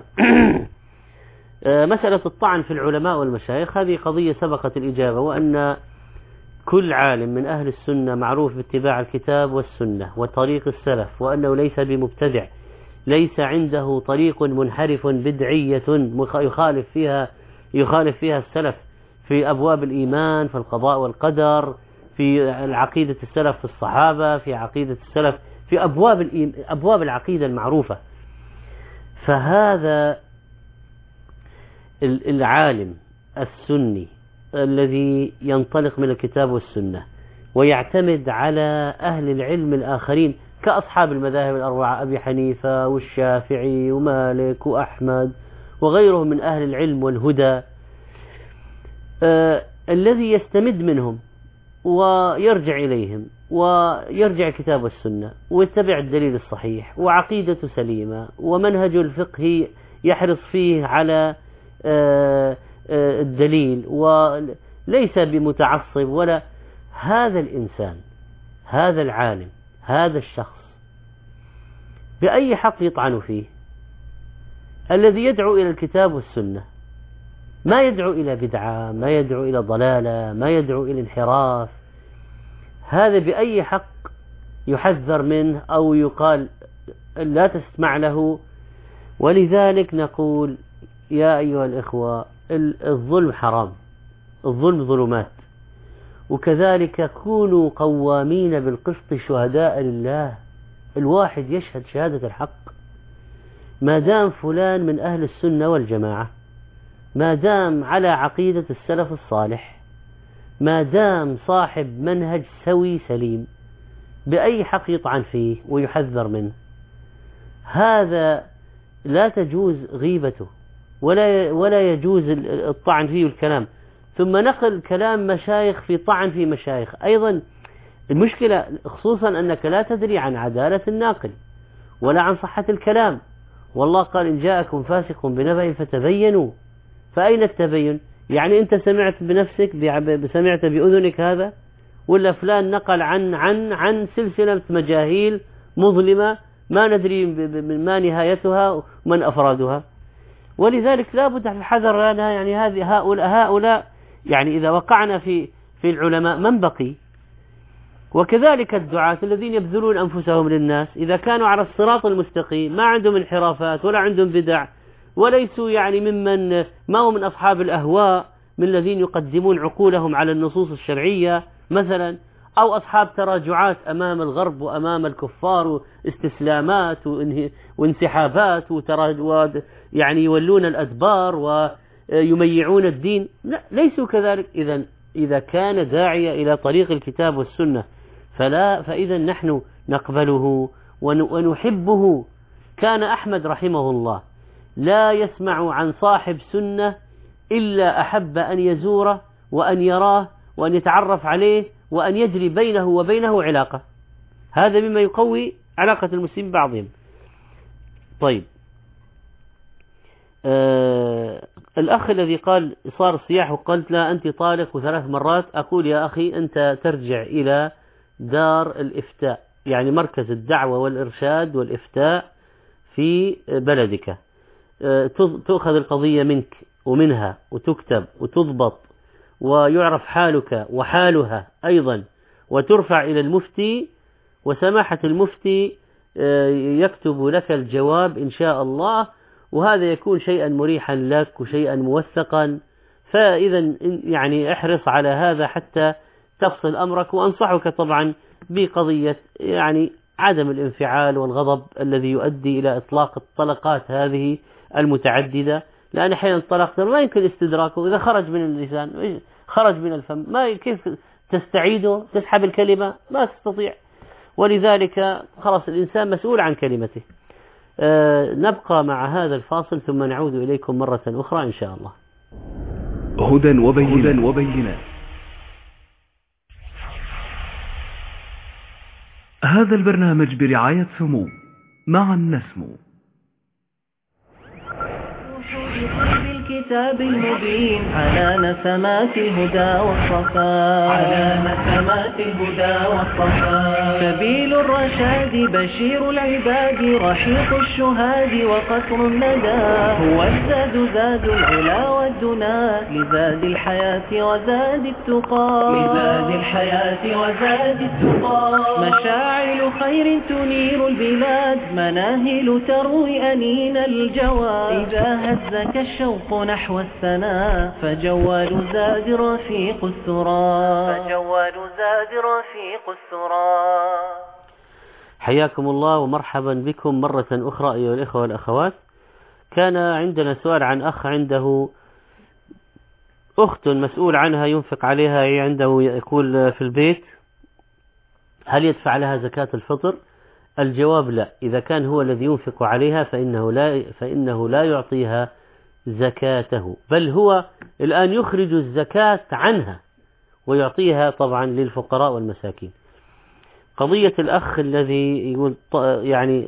مسألة الطعن في العلماء والمشايخ هذه قضية سبقت الإجابة، وأن كل عالم من أهل السنة معروف باتباع الكتاب والسنة وطريق السلف، وأنه ليس بمبتدع، ليس عنده طريق منحرف بدعية يخالف فيها يخالف فيها السلف في أبواب الإيمان، في القضاء والقدر، في عقيدة السلف في الصحابة، في عقيدة السلف في أبواب أبواب العقيدة المعروفة. فهذا العالم السني الذي ينطلق من الكتاب والسنة ويعتمد على أهل العلم الآخرين كأصحاب المذاهب الأربعة أبي حنيفة والشافعي ومالك وأحمد وغيرهم من أهل العلم والهدى، آه الذي يستمد منهم ويرجع إليهم ويرجع الكتاب والسنة ويتبع الدليل الصحيح وعقيدته سليمة ومنهج الفقه يحرص فيه على آه آه الدليل وليس بمتعصب ولا. هذا الإنسان، هذا العالم، هذا الشخص بأي حق يطعن فيه؟ الذي يدعو إلى الكتاب والسنة، ما يدعو إلى بدعة، ما يدعو إلى ضلالة، ما يدعو إلى انحراف، هذا بأي حق يحذر منه أو يقال لا تسمع له؟ ولذلك نقول يا أيها الإخوة الظلم حرام، الظلم ظلمات، وكذلك كونوا قوامين بالقسط شهداء لله. الواحد يشهد شهادة الحق، ما دام فلان من أهل السنة والجماعة، ما دام على عقيدة السلف الصالح، ما دام صاحب منهج سوي سليم، بأي حق يطعن فيه ويحذر منه؟ هذا لا تجوز غيبته ولا ولا يجوز الطعن فيه والكلام. ثم نقل كلام مشايخ في طعن في مشايخ أيضا. المشكلة خصوصا أنك لا تدري عن عدالة الناقل ولا عن صحة الكلام. والله قال إن جاءكم فاسق بنبأ فتبينوا. فأين التبين؟ يعني أنت سمعت بنفسك، سمعت بأذنك هذا، ولا فلان نقل عن عن عن سلسلة مجاهيل مظلمة ما ندري ما نهايتها ومن أفرادها. ولذلك لا بد من الحذر. يعني هذه هؤلاء هؤلاء يعني إذا وقعنا في في العلماء من بقي؟ وكذلك الدعاة الذين يبذلون أنفسهم للناس إذا كانوا على الصراط المستقيم، ما عندهم انحرافات ولا عندهم بدع، وليسوا يعني ممن ما هم من أصحاب الأهواء، من الذين يقدمون عقولهم على النصوص الشرعية مثلا، أو أصحاب تراجعات أمام الغرب وأمام الكفار واستسلامات وانسحابات وتراجعات، يعني يولون الأدبار ويميعون الدين. لا، ليسوا كذلك. إذا إذا كان داعية إلى طريق الكتاب والسنة فلا فإذا نحن نقبله ونحبه. كان أحمد رحمه الله لا يسمع عن صاحب سنة إلا أحب أن يزوره وأن يراه وأن يتعرف عليه وأن يجري بينه وبينه علاقة. هذا مما يقوي علاقة المسلمين بعضهم. طيب، آه الأخ الذي قال صار الصياح وقلت لا أنت طالق وثلاث مرات، أقول يا أخي أنت ترجع إلى دار الإفتاء، يعني مركز الدعوة والإرشاد والإفتاء في بلدك، آه تأخذ القضية منك ومنها وتكتب وتضبط ويعرف حالك وحالها أيضا، وترفع إلى المفتي، وسماحة المفتي يكتب لك الجواب إن شاء الله، وهذا يكون شيئا مريحا لك وشيئا موثقا. فإذا يعني احرص على هذا حتى تفصل أمرك. وأنصحك طبعا بقضية يعني عدم الانفعال والغضب الذي يؤدي إلى إطلاق الطلقات هذه المتعددة، لأن أحيانا الطلاق ما يمكن استدراكه، إذا خرج من اللسان خرج من الفم ما كيف تستعيده، تسحب الكلمة ما تستطيع. ولذلك خلاص الإنسان مسؤول عن كلمته. أه نبقى مع هذا الفاصل ثم نعود إليكم مرة أخرى إن شاء الله. هدى وبينات وبينات. هذا البرنامج برعاية سمو. معا نسمو. الكتاب المبين على نسمات الهدى والصفاء، على نسمات الهدى والصفاء. سبيل الرشاد بشير العباد، رحيق الشهاد وقطر الندى. هو الزاد زاد العلا والدنا، لزاد الحياة وزاد التقى، لزاد الحياة وزاد التقى. مشاعل خير تنير البلاد، مناهل تروي أنين الجواد. إذا هزك الشوق نحو السنا فجوال زاد رفيق السرى فجوال زاد رفيق السرى. حياكم الله ومرحبا بكم مرة أخرى أيها الإخوة والأخوات. كان عندنا سؤال عن أخ عنده أخت مسؤول عنها ينفق عليها، عنده يقول في البيت هل يدفع لها زكاة الفطر؟ الجواب لا. إذا كان هو الذي ينفق عليها فإنه لا, فإنه لا يعطيها زكاته، بل هو الآن يخرج الزكاة عنها ويعطيها طبعا للفقراء والمساكين. قضية الأخ الذي يقول يعني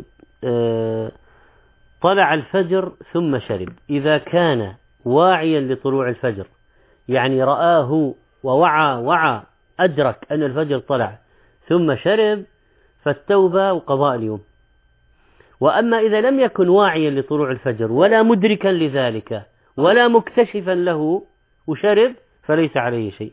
طلع الفجر ثم شرب، إذا كان واعيا لطلوع الفجر يعني رآه ووعى وعى أدرك أن الفجر طلع ثم شرب فالتوبة وقضاء اليوم. وأما إذا لم يكن واعيا لطلوع الفجر ولا مدركا لذلك ولا مكتشفا له وشرب فليس عليه شيء.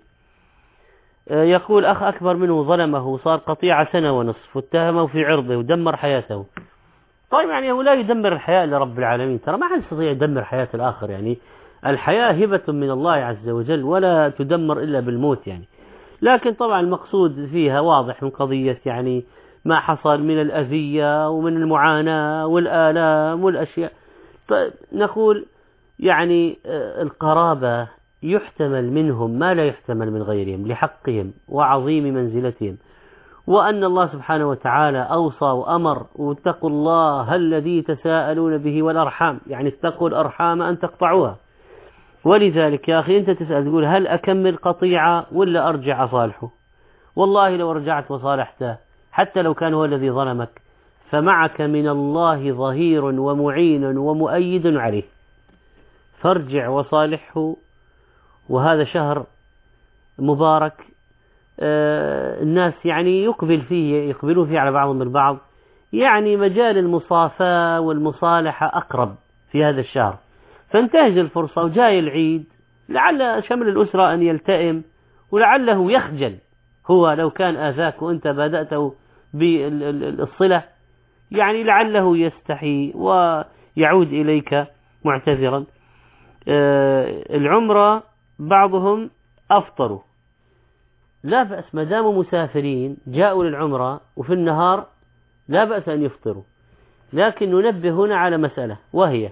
يقول أخ أكبر منه ظلمه وصار قطيعة سنة ونصف واتهمه في عرضه ودمر حياته. طيب يعني هو لا يدمر الحياة إلا رب العالمين، ترى ما حد يستطيع يدمر حياة الآخر، يعني الحياة هبة من الله عز وجل ولا تدمر إلا بالموت يعني. لكن طبعا المقصود فيها واضح من قضية يعني ما حصل من الأذية ومن المعاناة والآلام والأشياء. نقول يعني القرابة يحتمل منهم ما لا يحتمل من غيرهم لحقهم وعظيم منزلتهم، وأن الله سبحانه وتعالى أوصى وأمر واتقوا الله الذي تساءلون به والأرحام، يعني اتقوا الأرحام أن تقطعوها. ولذلك يا أخي أنت تسأل تقول هل أكمل قطيعة ولا أرجع أصالحه؟ والله لو رجعت وصالحته حتى لو كان هو الذي ظلمك فمعك من الله ظهير ومعين ومؤيد عليه، فارجع وصالحه. وهذا شهر مبارك آه الناس يعني يقبل فيه يقبلون فيه على بعضهم البعض، يعني مجال المصافاة والمصالحة أقرب في هذا الشهر، فانتهز الفرصة وجاي العيد لعل شمل الأسرة أن يلتئم ولعله يخجل هو لو كان آذاك وأنت بدأته بالصلة، يعني لعله يستحي ويعود إليك معتذرا. آه العمرة بعضهم أفطروا، لا بأس ما داموا مسافرين جاءوا للعمرة وفي النهار لا بأس أن يفطروا، لكن ننبه هنا على مسألة وهي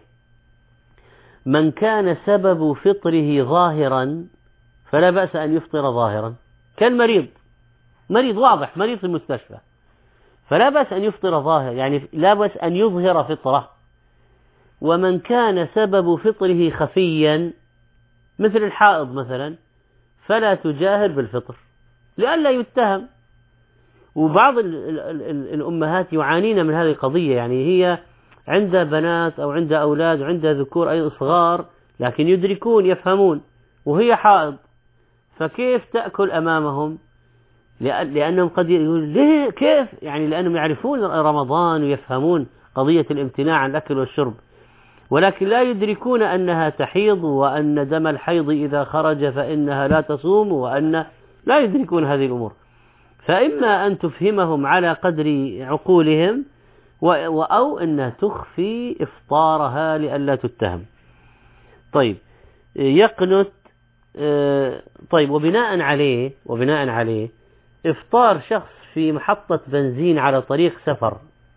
من كان سبب فطره ظاهرا فلا بأس أن يفطر ظاهرا، كالمريض مريض واضح مريض في المستشفى فلا بأس أن يفطر ظاهر، يعني لا بأس أن يظهر فطره. ومن كان سبب فطره خفيا مثل الحائض مثلا فلا تجاهر بالفطر لئلا يتهم. وبعض ال ال ال الأمهات يعانين من هذه القضية، يعني هي عندها بنات أو عندها أولاد وعندها ذكور أي صغار لكن يدركون يفهمون وهي حائض، فكيف تأكل أمامهم؟ لأنهم قد يقول ليه كيف، يعني لأنهم يعرفون رمضان ويفهمون قضية الامتناع عن الأكل والشرب، ولكن لا يدركون أنها تحيض وأن دم الحيض إذا خرج فإنها لا تصوم، وأن لا يدركون هذه الأمور. فإما أن تفهمهم على قدر عقولهم أو أن تخفي إفطارها لئلا تتهم. طيب يقنت طيب وبناء عليه وبناء عليه إفطار شخص في محطة بنزين على طريق سفر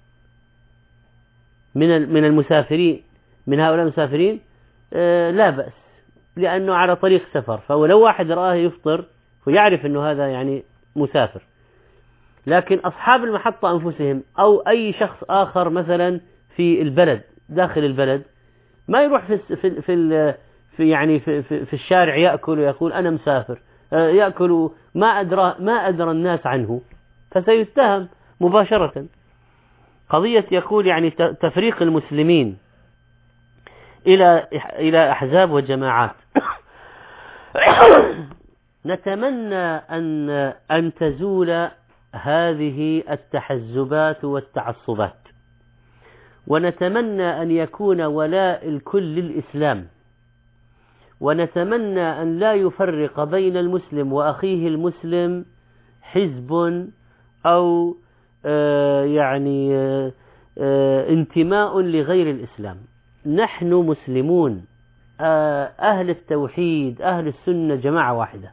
من من المسافرين من هؤلاء المسافرين لا بأس، لأنه على طريق سفر، فلو واحد رآه يفطر ويعرف أنه هذا يعني مسافر. لكن أصحاب المحطة أنفسهم أو أي شخص آخر مثلا في البلد داخل البلد ما يروح في في في, في يعني في, في, في الشارع يأكل ويقول أنا مسافر، يأكل ما أدرى ما أدرى الناس عنه فسيتهم مباشرة. قضية يقول يعني تفريق المسلمين إلى إلى أحزاب وجماعات. نتمنى أن أن تزول هذه التحزبات والتعصبات، ونتمنى أن يكون ولاء الكل للإسلام، ونتمنى أن لا يفرق بين المسلم وأخيه المسلم حزب أو آه يعني آه آه انتماء لغير الإسلام. نحن مسلمون أهل التوحيد أهل السنة جماعة واحدة.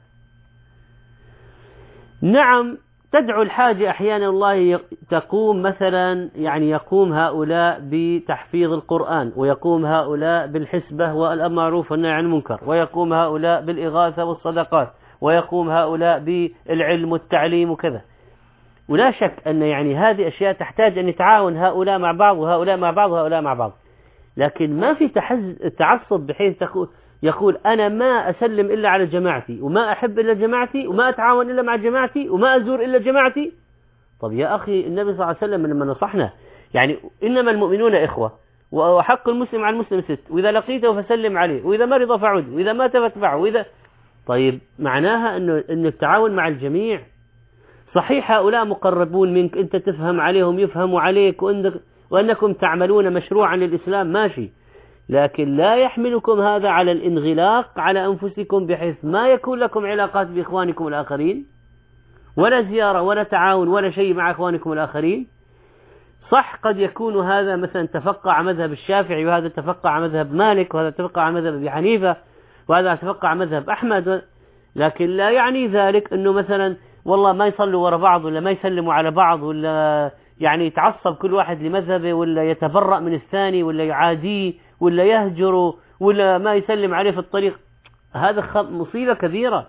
نعم تدعو الحاجة أحيانا الله تقوم مثلا يعني يقوم هؤلاء بتحفيظ القرآن، ويقوم هؤلاء بالحسبة والأمر معروف والنهي عن المنكر، ويقوم هؤلاء بالإغاثة والصدقات، ويقوم هؤلاء بالعلم والتعليم وكذا. ولا شك أن يعني هذه أشياء تحتاج أن يتعاون هؤلاء مع بعض وهؤلاء مع بعض وهؤلاء مع بعض، لكن ما في تعصب بحيث يقول أنا ما أسلم إلا على جماعتي، وما أحب إلا جماعتي، وما أتعاون إلا مع جماعتي، وما أزور إلا جماعتي. طب يا أخي النبي صلى الله عليه وسلم لما نصحنا يعني إنما المؤمنون إخوة، وحق المسلم على المسلم ست، وإذا لقيته فسلم عليه، وإذا مرض فعد، وإذا مات فاتبعه، وإذا طيب معناها أنه إنه التعاون مع الجميع. صحيح هؤلاء مقربون منك، أنت تفهم عليهم يفهموا عليك، وأنك وأنكم تعملون مشروعا للإسلام ماشي، لكن لا يحملكم هذا على الانغلاق على أنفسكم بحيث ما يكون لكم علاقات بإخوانكم الآخرين، ولا زيارة ولا تعاون ولا شيء مع إخوانكم الآخرين. صح قد يكون هذا مثلا تفقع مذهب الشافعي، وهذا تفقع مذهب مالك، وهذا تفقع مذهب أبي حنيفة، وهذا تفقع مذهب أحمد، لكن لا يعني ذلك أنه مثلا والله ما يصلوا وراء بعض، ولا ما يسلموا على بعض، ولا يعني يتعصب كل واحد لمذهبه، ولا يتبرأ من الثاني، ولا يعاديه، ولا يهجره، ولا ما يسلم عليه في الطريق. هذا مصيبة كبيرة.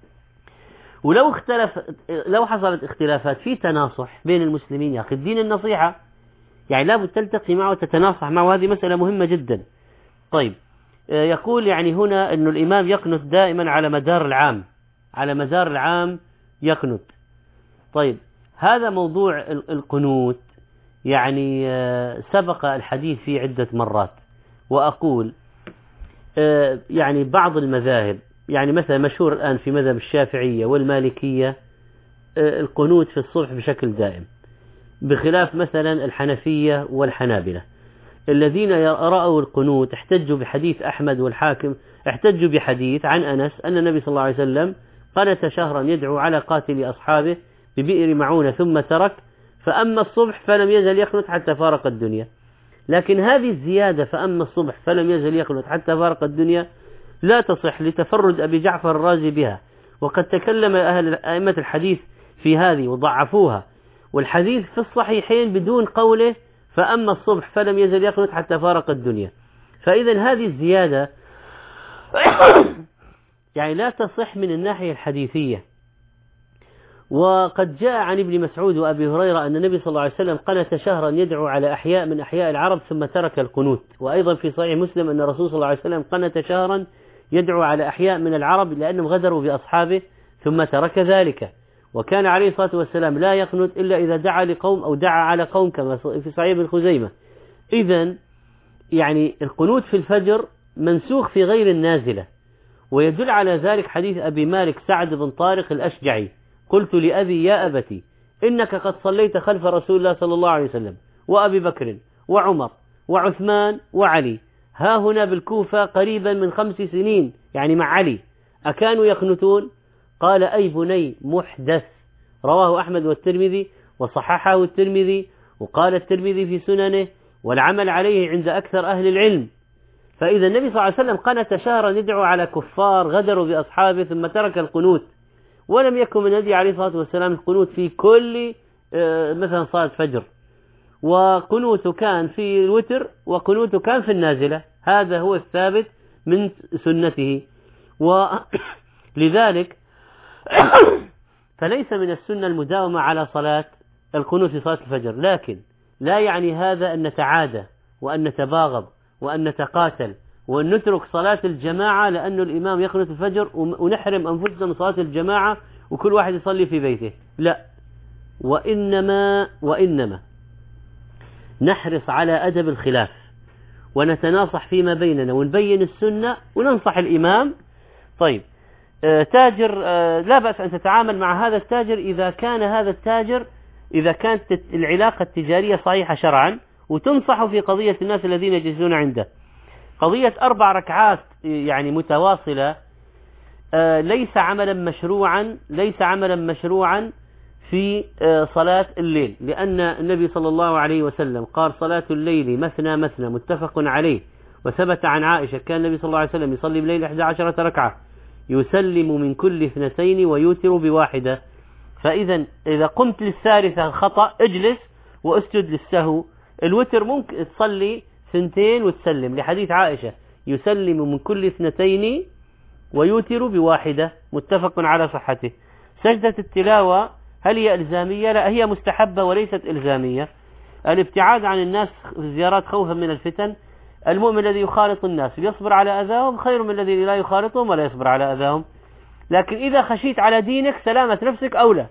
ولو اختلف لو حصلت اختلافات في تناصح بين المسلمين، يا أخي الدين النصيحة، يعني لابد تلتقي معه وتتناصح معه، وهذه مسألة مهمة جدا. طيب يقول يعني هنا أنه الإمام يقنت دائما على مدار العام، على مدار العام يقنت. طيب هذا موضوع القنوت يعني سبق الحديث فيه عدة مرات، وأقول يعني بعض المذاهب يعني مثلا مشهور الآن في مذهب الشافعية والمالكية القنوت في الصبح بشكل دائم، بخلاف مثلا الحنفية والحنابلة الذين رأوا القنوت احتجوا بحديث أحمد والحاكم، احتجوا بحديث عن أنس أن النبي صلى الله عليه وسلم قنت شهرا يدعو على قاتل أصحابه ببئر معونة ثم ترك، فأما الصبح فلم يزل يقنت حتى فارق الدنيا. لكن هذه الزيادة فأما الصبح فلم يزل يقنت حتى فارق الدنيا لا تصح لتفرد أبي جعفر الرازي بها، وقد تكلم أهل أئمة الحديث في هذه وضعفوها، والحديث في الصحيحين بدون قوله فأما الصبح فلم يزل يقنت حتى فارق الدنيا. فإذا هذه الزيادة يعني لا تصح من الناحية الحديثية. وقد جاء عن ابن مسعود وأبي هريرة أن النبي صلى الله عليه وسلم قنت شهرا يدعو على أحياء من أحياء العرب ثم ترك القنوت. وأيضا في صحيح مسلم أن الرسول صلى الله عليه وسلم قنت شهرا يدعو على أحياء من العرب لأنهم غدروا بأصحابه ثم ترك ذلك. وكان عليه الصلاة والسلام لا يقنت إلا إذا دعا لقوم أو دعا على قوم كما في صحيح ابن خزيمة. إذن يعني القنوت في الفجر منسوخ في غير النازلة، ويدل على ذلك حديث أبي مالك سعد بن طارق الأشجعي: قلت لأبي يا أبتي إنك قد صليت خلف رسول الله صلى الله عليه وسلم وأبي بكر وعمر وعثمان وعلي ها هنا بالكوفة قريبا من خمس سنين، يعني مع علي، أكانوا يقنتون؟ قال: أي بني محدث. رواه أحمد والترمذي وصححه الترمذي، وقال الترمذي في سننه والعمل عليه عند أكثر أهل العلم. فإذا النبي صلى الله عليه وسلم قنت شهرا يدعو على كفار غدروا بأصحابه ثم ترك القنوت، ولم يكن من النبي عليه الصلاة والسلام القنوت في كل مثلا صلاة فجر، وقنوته كان في الوتر وقنوته كان في النازلة، هذا هو الثابت من سنته. ولذلك فليس من السنة المداومة على صلاة القنوت في صلاة الفجر، لكن لا يعني هذا أن نتعادى وأن نتباغض وأن نتقاتل وأن نترك صلاة الجماعة لأن الإمام يقنت الفجر ونحرم أنفسنا من صلاة الجماعة وكل واحد يصلي في بيته، لا. وإنما وإنما نحرص على أدب الخلاف ونتناصح فيما بيننا ونبين السنة وننصح الإمام. طيب آه تاجر آه لا بأس أن تتعامل مع هذا التاجر إذا كان هذا التاجر إذا كانت العلاقة التجارية صحيحة شرعا، وتنصح في قضية الناس الذين يجلسون عنده. قضية أربع ركعات يعني متواصلة آه ليس عملا مشروعا ليس عملا مشروعا في آه صلاة الليل، لأن النبي صلى الله عليه وسلم قال: صلاة الليل مثنى مثنى، متفق عليه. وثبت عن عائشة كان النبي صلى الله عليه وسلم يصلي بليل إحدى عشرة ركعة يسلم من كل اثنتين ويوتر بواحدة. فإذا إذا قمت للثالثة خطأ اجلس واسجد للسهو. الوتر ممكن تصلي ثنتين وتسلم لحديث عائشة يسلم من كل اثنتين ويوتر بواحدة متفق على صحته. سجدة التلاوة هل هي إلزامية؟ لا، هي مستحبة وليست إلزامية. الابتعاد عن الناس في الزيارات خوفا من الفتن. المؤمن الذي يخالط الناس ليصبر على أذاهم خير من الذي لا يخالطهم ولا يصبر على أذاهم. لكن إذا خشيت على دينك سلامة نفسك أولى.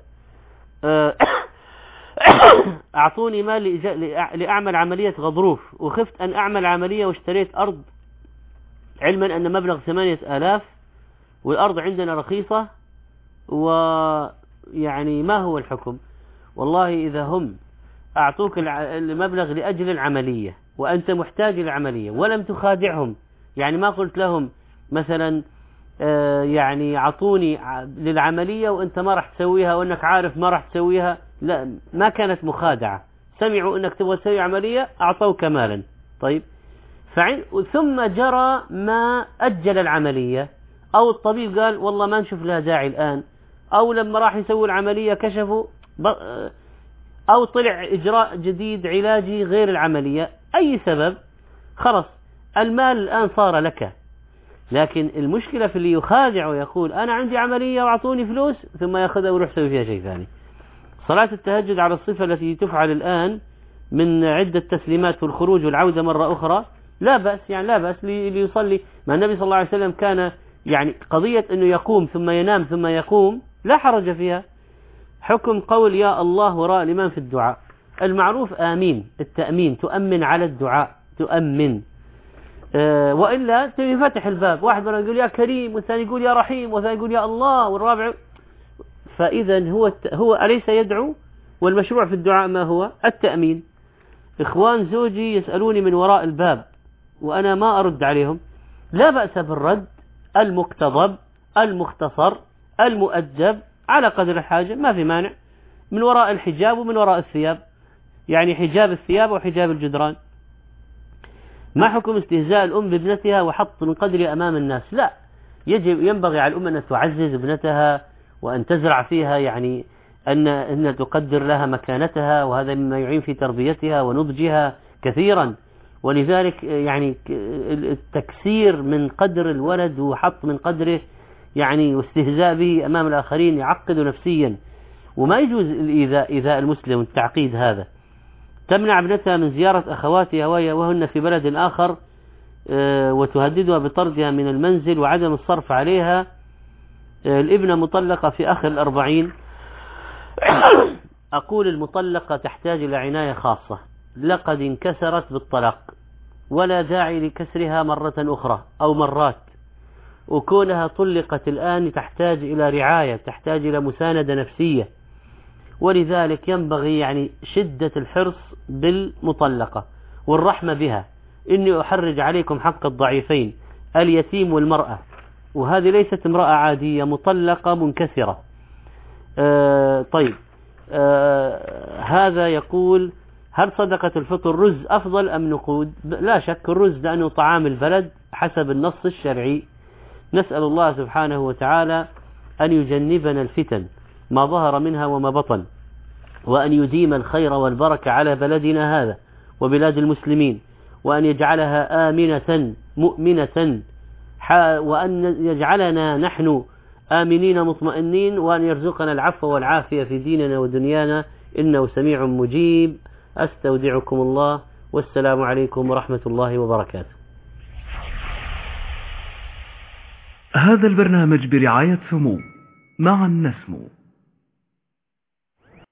أعطوني مال لأعمل عملية غضروف وخفت أن أعمل عملية واشتريت أرض علما أن مبلغ ثمانية آلاف والأرض عندنا رخيصة، ويعني ما هو الحكم؟ والله إذا هم أعطوك المبلغ لأجل العملية وأنت محتاج للعملية ولم تخادعهم، يعني ما قلت لهم مثلا آه يعني أعطوني للعملية وأنت ما راح تسويها وأنك عارف ما راح تسويها، لا، ما كانت مخادعة، سمعوا أنك تبغى تسوي عملية أعطوك مالا. طيب، فعن ثم جرى ما أجل العملية، أو الطبيب قال والله ما نشوف لها داعي الآن، أو لما راح يسوي العملية كشفوا، أو طلع إجراء جديد علاجي غير العملية، أي سبب، خلص المال الآن صار لك. لكن المشكلة في اللي يخادع ويقول أنا عندي عملية وأعطوني فلوس ثم يأخذها ويروح يسوي فيها شيء ثاني. صلاة التهجد على الصفة التي تفعل الآن من عدة تسليمات والخروج والعودة مرة أخرى لا بأس، يعني لا بأس ليصلي. ما النبي صلى الله عليه وسلم كان يعني قضية أنه يقوم ثم ينام ثم يقوم لا حرج فيها. حكم قول يا الله وراء الإمام في الدعاء. المعروف آمين، التأمين، تؤمن على الدعاء، تؤمن. أه وإلا تفتح الباب، واحد منهم يقول يا كريم والثاني يقول يا رحيم والثاني يقول يا الله والرابع. فإذا هو هو أليس يدعو؟ والمشروع في الدعاء ما هو؟ التأمين. إخوان زوجي يسألوني من وراء الباب وأنا ما أرد عليهم، لا بأس بالرد المقتضب المختصر المؤدب على قدر الحاجة، ما في مانع، من وراء الحجاب ومن وراء الثياب، يعني حجاب الثياب وحجاب الجدران. ما حكم استهزاء الأم بابنتها وحط من قدر أمام الناس؟ لا، يجب ينبغي على الأم أن تعزز ابنتها وأن تزرع فيها يعني أن أن تقدر لها مكانتها، وهذا مما يعين في تربيتها ونضجها كثيرا. ولذلك يعني التكسير من قدر الولد وحط من قدره يعني واستهزاء به أمام الآخرين يعقد نفسيا، وما يجوز الإيذاء إيذاء المسلم والتعقيد هذا. تمنع ابنتها من زيارة أخواتها وهن في بلد آخر وتهددها بطردها من المنزل وعدم الصرف عليها. الابنة مطلقة في آخر الأربعين. أقول المطلقة تحتاج إلى عناية خاصة، لقد انكسرت بالطلاق ولا داعي لكسرها مرة أخرى أو مرات، وكونها طلقت الآن تحتاج إلى رعاية، تحتاج إلى مساندة نفسية. ولذلك ينبغي يعني شدة الحرص بالمطلقة والرحمة بها. إني أحرج عليكم حق الضعيفين اليتيم والمرأة، وهذه ليست امرأة عادية، مطلقة منكسرة. آه طيب آه هذا يقول هل صدقة الفطر رز أفضل أم نقود؟ لا شك الرز لأنه طعام البلد حسب النص الشرعي. نسأل الله سبحانه وتعالى أن يجنبنا الفتن ما ظهر منها وما بطن، وأن يديم الخير والبركة على بلدنا هذا وبلاد المسلمين، وأن يجعلها آمنة مؤمنة، وأن يجعلنا نحن آمنين مطمئنين، وأن يرزقنا العفو والعافية في ديننا ودنيانا، إنه سميع مجيب. أستودعكم الله، والسلام عليكم ورحمة الله وبركاته. هذا البرنامج برعاية سمو. معا نسمو.